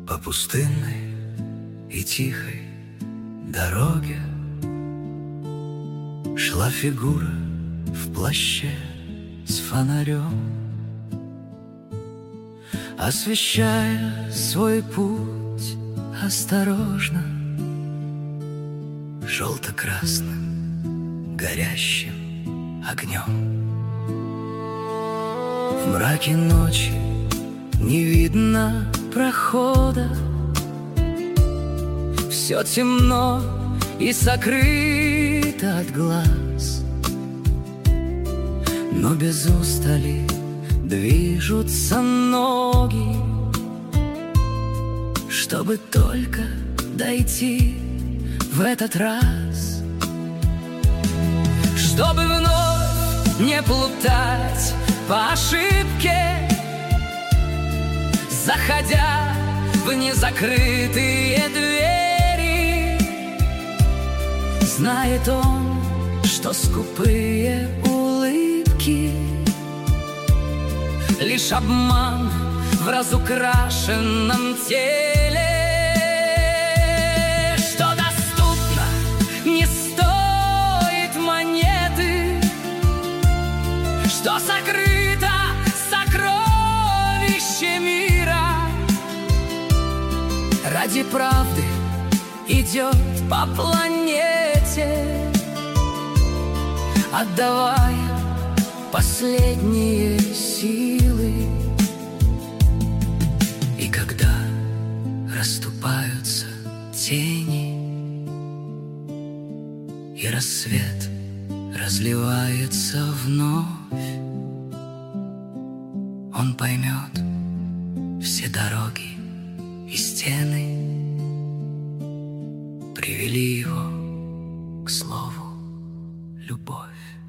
По пустынной и тихой дороге шла фигура в плаще с фонарем, освещая свой путь осторожно желто-красным горящим огнем. В мраке ночи не видно прохода, все темно и сокрыто от глаз, но без устали движутся ноги, чтобы только дойти в этот раз, чтобы вновь не плутать по ошибке, заходя в незакрытые двери. Знает он, что скупые улыбки — лишь обман в разукрашенном теле, что доступно не стоит монеты, что сокрыто сокровище мира. Ради правды идет по планете, отдавая последние силы. И когда расступаются тени и рассвет разливается вновь, он поймет все дороги и стены привели его к слову любовь.